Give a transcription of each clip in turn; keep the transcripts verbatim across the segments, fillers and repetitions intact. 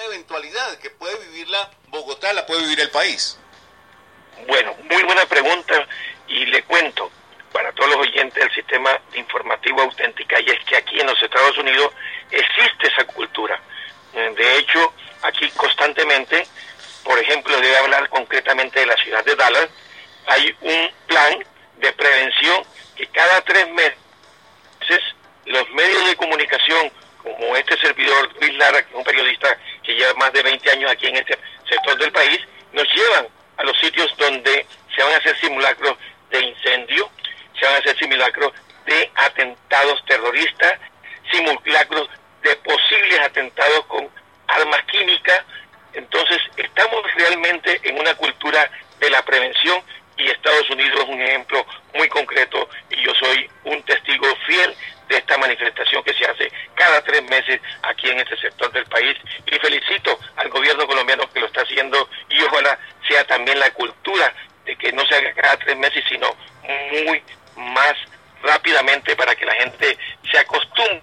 eventualidad que puede vivirla Bogotá, la puede vivir el país? Bueno, muy buena pregunta, y le cuento para todos los oyentes del sistema informativo Auténtica, y es que aquí en los Estados Unidos existe esa cultura. De hecho, aquí constantemente, por ejemplo, debe hablar concretamente de la ciudad de Dallas, hay un plan de prevención que cada tres meses los medios de comunicación, como este servidor Luis Lara, que es un periodista que lleva más de veinte años aquí en este sector del país, nos llevan a los sitios donde se van a hacer simulacros de incendio, se van a hacer simulacros de atentados terroristas, simulacros de posibles atentados con armas químicas. Entonces estamos realmente en una cultura de la prevención, y Estados Unidos es un ejemplo muy concreto, y yo soy un testigo fiel de esta manifestación que se hace cada tres meses aquí en este sector del país, y felicito al gobierno colombiano que lo está haciendo, y ojalá sea también la cultura de que no se haga cada tres meses, sino muy más rápidamente, para que la gente se acostumbre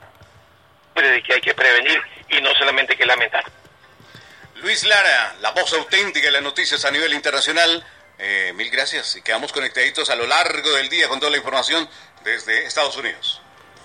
de que hay que prevenir y no solamente que lamentar. Luis Lara, la voz auténtica de las noticias a nivel internacional. Eh, mil gracias, y quedamos conectaditos a lo largo del día con toda la información desde Estados Unidos.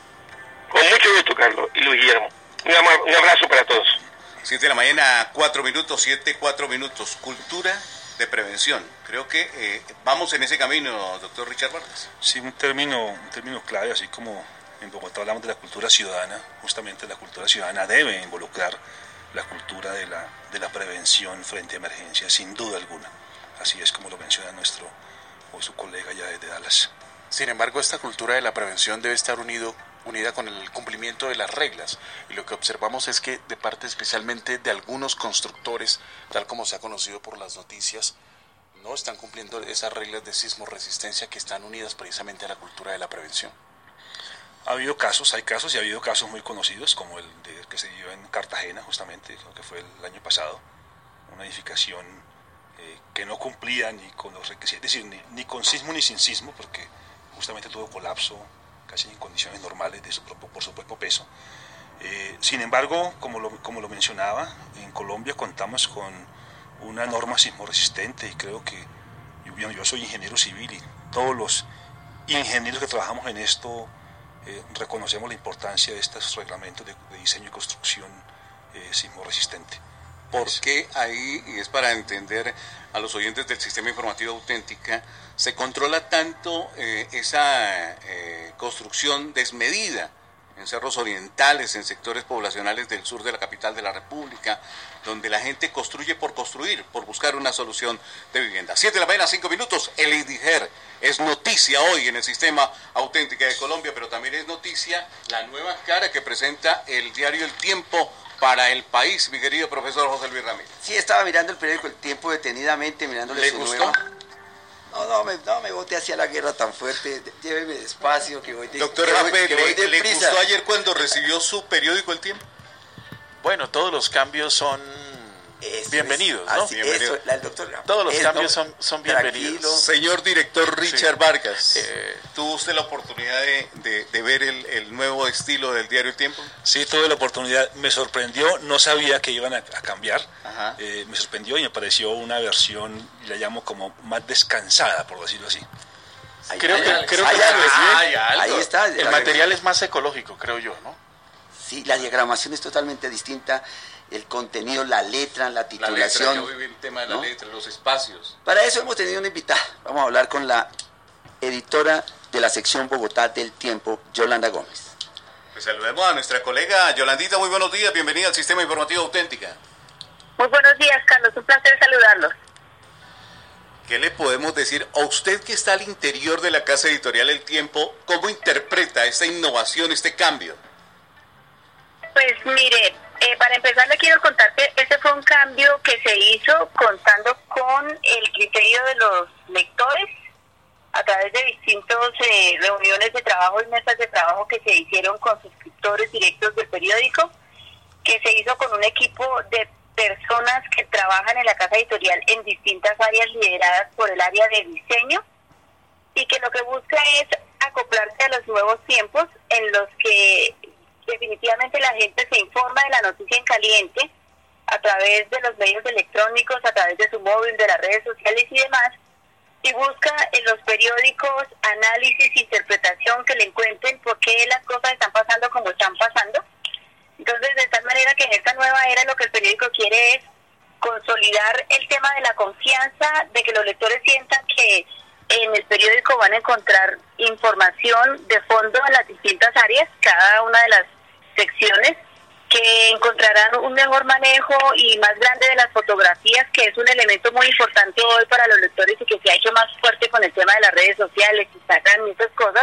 Con mucho gusto, Carlos y Luis Guillermo. Un, am- un abrazo para todos. siete de la mañana, cuatro minutos, siete, cuatro minutos. Cultura de prevención. Creo que eh, vamos en ese camino, doctor Richard Vargas. Sí, un término, un término clave, así como en Bogotá hablamos de la cultura ciudadana. Justamente la cultura ciudadana debe involucrar la cultura de la, de la prevención frente a emergencias, sin duda alguna. Así es como lo menciona nuestro o su colega ya desde Dallas. Sin embargo, esta cultura de la prevención debe estar unido, unida con el cumplimiento de las reglas, y lo que observamos es que de parte especialmente de algunos constructores, tal como se ha conocido por las noticias, no están cumpliendo esas reglas de sismoresistencia que están unidas precisamente a la cultura de la prevención. Ha habido casos, hay casos y ha habido casos muy conocidos, como el de, que se dio en Cartagena, justamente, creo que fue el año pasado, una edificación eh, que no cumplía ni con los requisitos, es decir, ni, ni con sismo ni sin sismo, porque justamente tuvo colapso casi en condiciones normales de su propio, por su propio peso. Eh, sin embargo, como lo, como lo mencionaba, en Colombia contamos con una norma sismoresistente, y creo que yo, yo soy ingeniero civil, y todos los ingenieros que trabajamos en esto eh, reconocemos la importancia de estos reglamentos de, de diseño y construcción eh, sismoresistente. ¿Por qué ahí, y es para entender a los oyentes del Sistema Informativo Auténtica, se controla tanto eh, esa eh, construcción desmedida en cerros orientales, en sectores poblacionales del sur de la capital de la República, donde la gente construye por construir, por buscar una solución de vivienda? Siete de la mañana, cinco minutos. El INDIGER es noticia hoy en el Sistema Auténtica de Colombia, pero también es noticia la nueva cara que presenta el diario El Tiempo para el país, mi querido profesor José Luis Ramírez. Sí, estaba mirando el periódico El Tiempo detenidamente, mirándole ¿Le su gustó? nueva... No, no me, no me bote hacia la guerra tan fuerte, lléveme despacio, que voy de Doctor que voy- Rape, que voy ¿le, le deprisa. gustó ayer cuando recibió su periódico El Tiempo? Bueno, todos los cambios son Eso bienvenidos, es, ¿no? así, Bienvenido. eso, la- el doctor Ramírez. Todos los Es, cambios no, son, son tranquilo. bienvenidos. Señor director Richard Sí. Vargas, Eh, ¿tuvo usted la oportunidad de, de, de ver el, el nuevo estilo del diario El Tiempo? Sí, tuve la oportunidad, me sorprendió, no sabía que iban a, a cambiar, Ajá. eh, me sorprendió y me pareció una versión, la llamo como más descansada, por decirlo así. Ahí- Creo ahí- que- ahí- creo ahí- que- ahí- Hay algo. ahí está. El la- material es más ecológico, creo yo, ¿no? Sí, la diagramación es totalmente distinta, el contenido, la letra, la La letra, titulación. yo viví el tema de la ¿no? letra, los espacios. Para eso hemos tenido una invitada. Vamos a hablar con la editora de la sección Bogotá del Tiempo, Yolanda Gómez. Pues saludemos a nuestra colega Yolandita, muy buenos días, bienvenida al Sistema Informativo Auténtica. Muy buenos días, Carlos, un placer saludarlos. ¿Qué le podemos decir a usted que está al interior de la casa editorial El Tiempo? ¿Cómo interpreta esta innovación, este cambio? Pues mire, eh, para empezar le quiero contar que ese fue un cambio que se hizo contando con el criterio de los lectores a través de distintas eh, reuniones de trabajo y mesas de trabajo que se hicieron con suscriptores directos del periódico, que se hizo con un equipo de personas que trabajan en la casa editorial en distintas áreas lideradas por el área de diseño, y que lo que busca es acoplarse a los nuevos tiempos en los que definitivamente la gente se informa de la noticia en caliente a través de los medios electrónicos, a través de su móvil, de las redes sociales y demás, y busca en los periódicos análisis, interpretación, que le encuentren por qué las cosas están pasando como están pasando. Entonces, de tal manera que en esta nueva era lo que el periódico quiere es consolidar el tema de la confianza, de que los lectores sientan que en el periódico van a encontrar información de fondo en las distintas áreas, cada una de las secciones, que encontrarán un mejor manejo y más grande de las fotografías, que es un elemento muy importante hoy para los lectores y que se ha hecho más fuerte con el tema de las redes sociales, Instagram y esas cosas,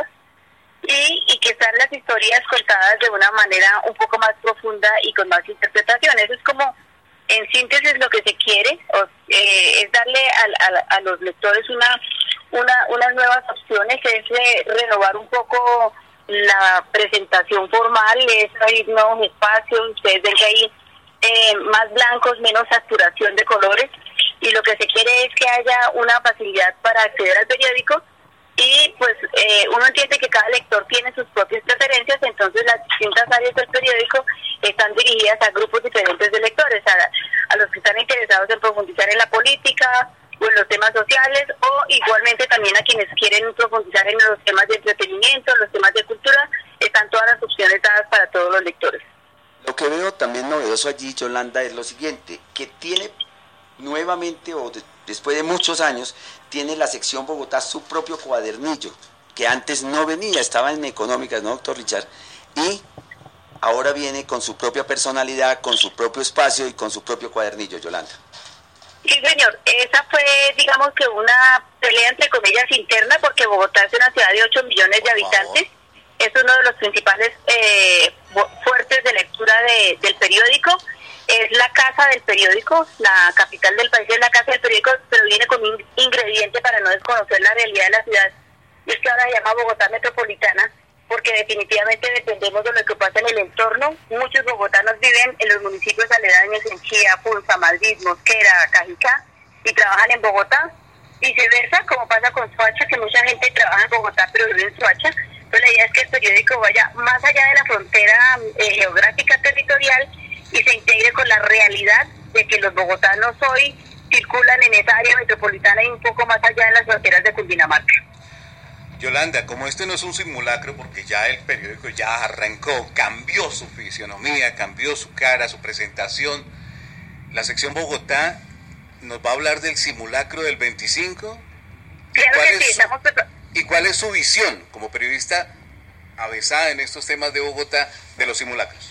y, y que están las historias contadas de una manera un poco más profunda y con más interpretación. Eso es como, en síntesis, lo que se quiere, o, eh, es darle a, a, a los lectores una, una unas nuevas opciones, es eh, renovar un poco la presentación formal, es abrir nuevos espacios, ustedes ven que hay eh, más blancos, menos saturación de colores, y lo que se quiere es que haya una facilidad para acceder al periódico, y pues eh, uno entiende que cada lector tiene sus propias preferencias, entonces las distintas áreas del periódico están dirigidas a grupos diferentes de lectores, a, a los que están interesados en profundizar en la política o en los temas sociales, o igualmente también a quienes quieren profundizar en los temas de entretenimiento, los temas de cultura. Están todas las opciones dadas para todos los lectores. Lo que veo también novedoso allí, Yolanda, es lo siguiente, que tiene nuevamente, o de, después de muchos años, tiene la sección Bogotá su propio cuadernillo, que antes no venía, estaba en Económicas, ¿no, doctor Richard? Y ahora viene con su propia personalidad, con su propio espacio y con su propio cuadernillo, Yolanda. Sí, señor. Esa fue, digamos que una pelea entre comillas interna, porque Bogotá es una ciudad de ocho millones de habitantes. Es uno de los principales eh, fuertes de lectura de, del periódico. Es la casa del periódico, la capital del país es la casa del periódico, pero viene con un ingrediente para no desconocer la realidad de la ciudad. Y es que ahora se llama Bogotá Metropolitana, porque definitivamente dependemos de lo que pasa en el entorno. Muchos bogotanos viven en los municipios aledaños, en Chía, Punza, Madrid, Mosquera, Cajicá, y trabajan en Bogotá. Viceversa, como pasa con Soacha, que mucha gente trabaja en Bogotá pero vive en Soacha. Entonces la idea es que el periódico vaya más allá de la frontera eh, geográfica territorial y se integre con la realidad de que los bogotanos hoy circulan en esa área metropolitana y un poco más allá de las fronteras de Cundinamarca. Yolanda, como este no es un simulacro, porque ya el periódico ya arrancó, cambió su fisionomía, cambió su cara, su presentación, la sección Bogotá nos va a hablar del simulacro del veinticinco. Claro que sí, estamos preparados. ¿Y cuál es su visión como periodista avesada en estos temas de Bogotá de los simulacros?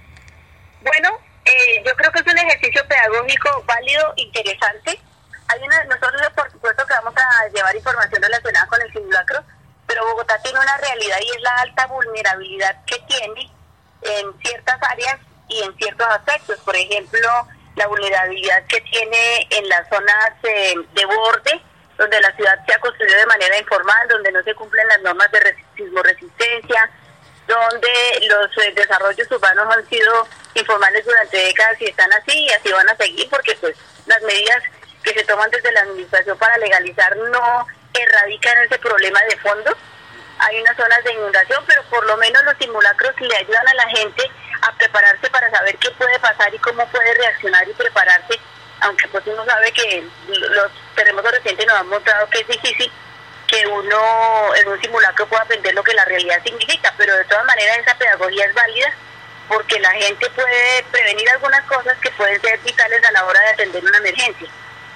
Bueno, eh, yo creo que es un ejercicio pedagógico válido, interesante. Hay una, nosotros por supuesto que vamos a llevar información relacionada con el simulacro, pero Bogotá tiene una realidad y es la alta vulnerabilidad que tiene en ciertas áreas y en ciertos aspectos. Por ejemplo, la vulnerabilidad que tiene en las zonas eh, de borde, donde la ciudad se ha construido de manera informal, donde no se cumplen las normas de sismoresistencia, donde los eh, desarrollos urbanos han sido informales durante décadas y están así y así van a seguir, porque pues las medidas que se toman desde la administración para legalizar no erradican ese problema de fondo. Hay unas zonas de inundación, pero por lo menos los simulacros le ayudan a la gente a prepararse para saber qué puede pasar y cómo puede reaccionar y prepararse, aunque pues uno sabe que los terremotos recientes nos han mostrado que es difícil que uno en un simulacro pueda aprender lo que la realidad significa, pero de todas maneras esa pedagogía es válida porque la gente puede prevenir algunas cosas que pueden ser vitales a la hora de atender una emergencia.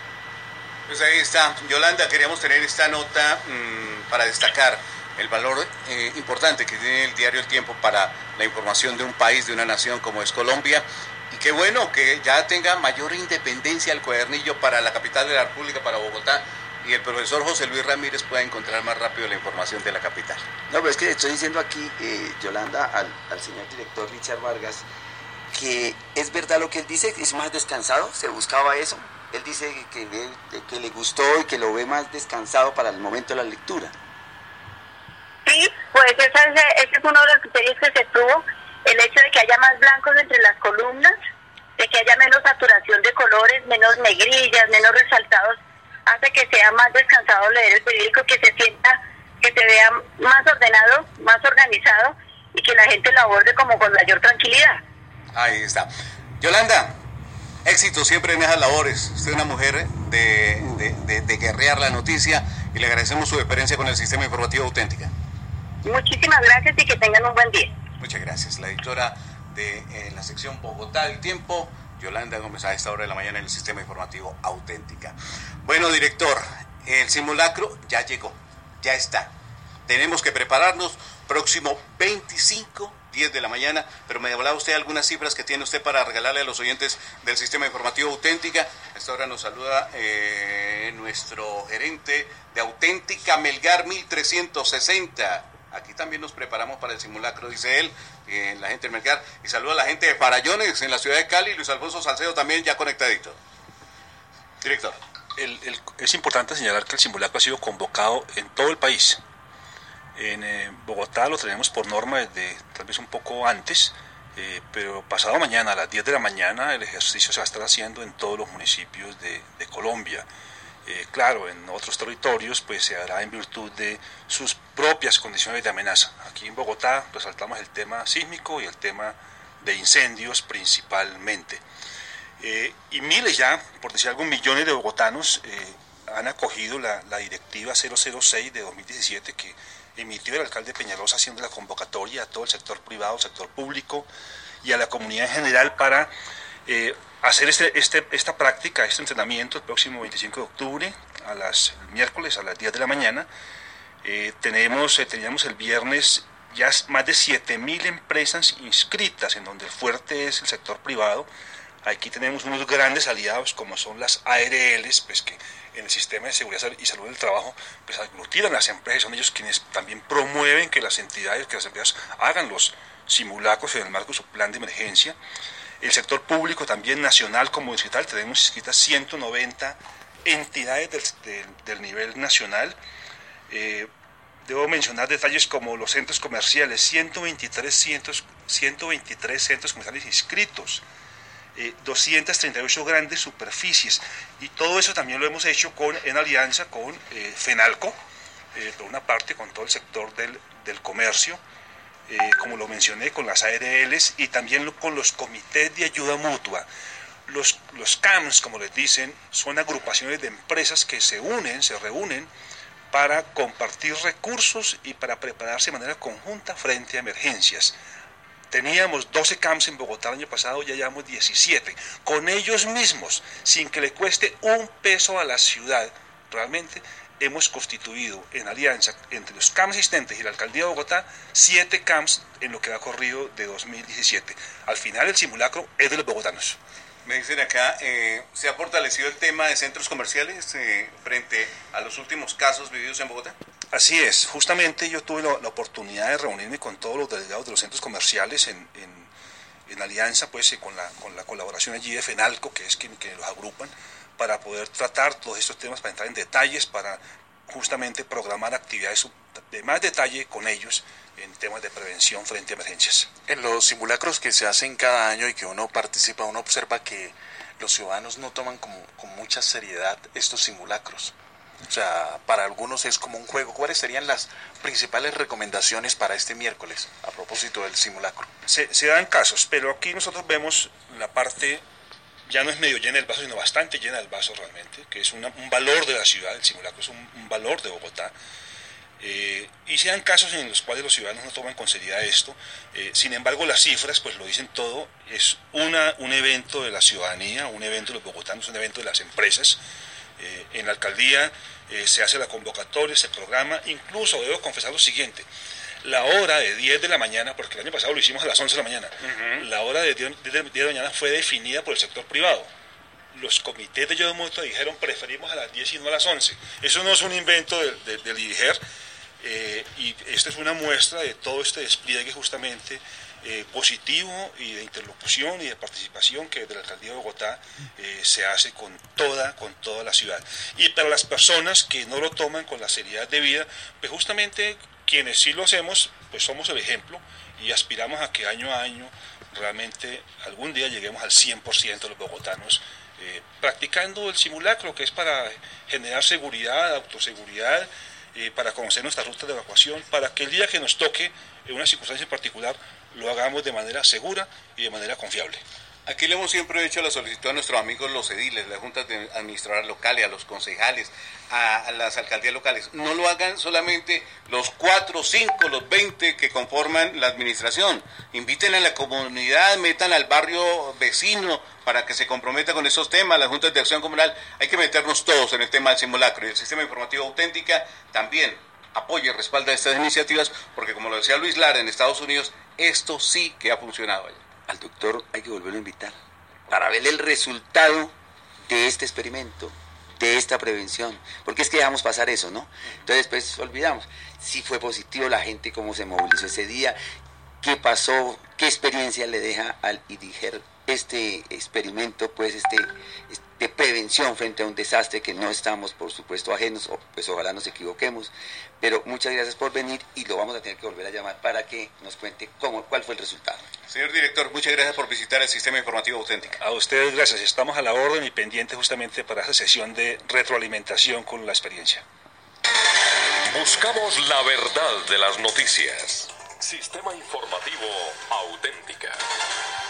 Pues ahí está, Yolanda, queríamos tener esta nota mmm, para destacar el valor eh, importante que tiene el diario El Tiempo para la información de un país, de una nación como es Colombia, y qué bueno que ya tenga mayor independencia el cuadernillo para la capital de la República, para Bogotá, y el profesor José Luis Ramírez pueda encontrar más rápido la información de la capital. No, pero es que estoy diciendo aquí, eh, Yolanda, al, al señor director Richard Vargas, que es verdad lo que él dice, es más descansado, se buscaba eso. Él dice que, que, que le gustó y que lo ve más descansado para el momento de la lectura. Sí, pues ese es, ese es uno de los criterios que se tuvo, el hecho de que haya más blancos entre las columnas, de que haya menos saturación de colores, menos negrillas, menos resaltados, hace que sea más descansado leer el periódico, que se sienta, que se vea más ordenado, más organizado y que la gente lo aborde como con mayor tranquilidad. Ahí está. Yolanda, éxito. Éxito siempre en esas labores. Usted es una mujer de, de, de, de guerrear la noticia y le agradecemos su experiencia con el Sistema Informativo Auténtica. Muchísimas gracias y que tengan un buen día. Muchas gracias. La editora de eh, la sección Bogotá del Tiempo, Yolanda Gómez, a esta hora de la mañana en el Sistema Informativo Auténtica. Bueno, director, el simulacro ya llegó, ya está. Tenemos que prepararnos. Próximo veinticinco, diez de la mañana, pero me hablaba usted de algunas cifras que tiene usted para regalarle a los oyentes del Sistema Informativo Auténtica. A esta hora nos saluda eh, nuestro gerente de Auténtica, Melgar mil trescientos sesenta. Aquí también nos preparamos para el simulacro, dice él, eh, la gente de Melgar. Y saluda a la gente de Farallones en la ciudad de Cali, Luis Alfonso Salcedo también ya conectadito. Director. El, el, es importante señalar que el simulacro ha sido convocado en todo el país. En eh, Bogotá lo tenemos por norma desde tal vez un poco antes, eh, pero pasado mañana a las diez de la mañana el ejercicio se va a estar haciendo en todos los municipios de, de Colombia. Eh, claro, en otros territorios pues se hará en virtud de sus propias condiciones de amenaza. Aquí en Bogotá resaltamos el tema sísmico y el tema de incendios principalmente. Eh, y miles ya, por decir algo, millones de bogotanos eh, han acogido la, la directiva cero cero seis de dos mil diecisiete que emitió el alcalde Peñalosa, haciendo la convocatoria a todo el sector privado, el sector público y a la comunidad en general para eh, hacer este, este, esta práctica, este entrenamiento el próximo veinticinco de octubre, a las el miércoles a las diez de la mañana. Eh, tenemos, eh, teníamos el viernes ya más de siete mil empresas inscritas, en donde el fuerte es el sector privado. Aquí tenemos unos grandes aliados como son las A R Ls, pues que en el sistema de seguridad y salud del trabajo pues aglutinan las empresas, son ellos quienes también promueven que las entidades, que las empresas hagan los simulacros en el marco de su plan de emergencia. El sector público también nacional como digital, tenemos inscritas ciento noventa entidades del, del, del nivel nacional. Eh, debo mencionar detalles como los centros comerciales, ciento veintitrés, ciento veintitrés centros comerciales inscritos. Eh, doscientas treinta y ocho grandes superficies, y todo eso también lo hemos hecho con, en alianza con eh, FENALCO, eh, por una parte con todo el sector del, del comercio, eh, como lo mencioné, con las A R Ls y también con los comités de ayuda mutua. Los, los C A Ms, como les dicen, son agrupaciones de empresas que se unen, se reúnen para compartir recursos y para prepararse de manera conjunta frente a emergencias. Teníamos doce C A Ms en Bogotá el año pasado, ya llevamos diecisiete. Con ellos mismos, sin que le cueste un peso a la ciudad, realmente hemos constituido en alianza entre los C A M existentes y la Alcaldía de Bogotá, siete C A Ms en lo que ha corrido de dos mil diecisiete. Al final el simulacro es de los bogotanos. Me dicen acá, eh, ¿se ha fortalecido el tema de centros comerciales eh, frente a los últimos casos vividos en Bogotá? Así es, justamente yo tuve la, la oportunidad de reunirme con todos los delegados de los centros comerciales en, en, en alianza pues con la, con la colaboración allí de FENALCO, que es quien que los agrupan, para poder tratar todos estos temas, para entrar en detalles, para justamente programar actividades de más detalle con ellos en temas de prevención frente a emergencias. En los simulacros que se hacen cada año y que uno participa, uno observa que los ciudadanos no toman como, con mucha seriedad estos simulacros. O sea, para algunos es como un juego. ¿Cuáles serían las principales recomendaciones para este miércoles a propósito del simulacro? Se, se dan casos, pero aquí nosotros vemos la parte, ya no es medio llena del vaso, sino bastante llena del vaso realmente, que es una, un valor de la ciudad. El simulacro es un, un valor de Bogotá. Eh, y se dan casos en los cuales los ciudadanos no toman con seriedad esto. Eh, sin embargo, las cifras pues lo dicen todo. Es una, un evento de la ciudadanía, un evento de los bogotanos, un evento de las empresas. Eh, en la alcaldía eh, se hace la convocatoria, se programa. Incluso debo confesar lo siguiente: la hora de diez de la mañana, porque el año pasado lo hicimos a las once de la mañana, uh-huh. La hora de diez de la mañana fue definida por el sector privado. Los comités de ayuda mutua dijeron preferimos a las diez y no a las once. Eso no es un invento del, del, del I D I G E R, eh, y esto es una muestra de todo este despliegue justamente eh, positivo y de interlocución y de participación que desde la Alcaldía de Bogotá eh, se hace con toda, con toda la ciudad. Y para las personas que no lo toman con la seriedad debida, pues justamente quienes sí lo hacemos, pues somos el ejemplo y aspiramos a que año a año realmente algún día lleguemos al cien por ciento de los bogotanos eh, practicando el simulacro, que es para generar seguridad, autoseguridad, eh, para conocer nuestra ruta de evacuación, para que el día que nos toque en una circunstancia en particular lo hagamos de manera segura y de manera confiable. Aquí le hemos siempre hecho la solicitud a nuestros amigos los ediles, las juntas de administradoras locales, a los concejales, a, a las alcaldías locales. No lo hagan solamente los cuatro, cinco, los veinte que conforman la administración. Inviten a la comunidad, metan al barrio vecino para que se comprometa con esos temas, las juntas de acción comunal. Hay que meternos todos en el tema del simulacro, y el sistema informativo auténtica también apoya y respalda estas iniciativas, porque como lo decía Luis Lara, en Estados Unidos esto sí que ha funcionado allá. Al doctor hay que volverlo a invitar para ver el resultado de este experimento, de esta prevención, porque es que dejamos pasar eso, ¿no? Entonces pues olvidamos si fue positivo la gente, cómo se movilizó ese día, qué pasó, qué experiencia le deja al IDIGER este experimento, pues este, de prevención frente a un desastre que no estamos por supuesto ajenos, o, pues ojalá nos equivoquemos, pero muchas gracias por venir y lo vamos a tener que volver a llamar para que nos cuente cómo, cuál fue el resultado. Señor director, muchas gracias por visitar el Sistema Informativo Auténtica. A ustedes gracias, estamos a la orden y pendientes justamente para esa sesión de retroalimentación con la experiencia. Buscamos la verdad de las noticias. Sistema Informativo Auténtica.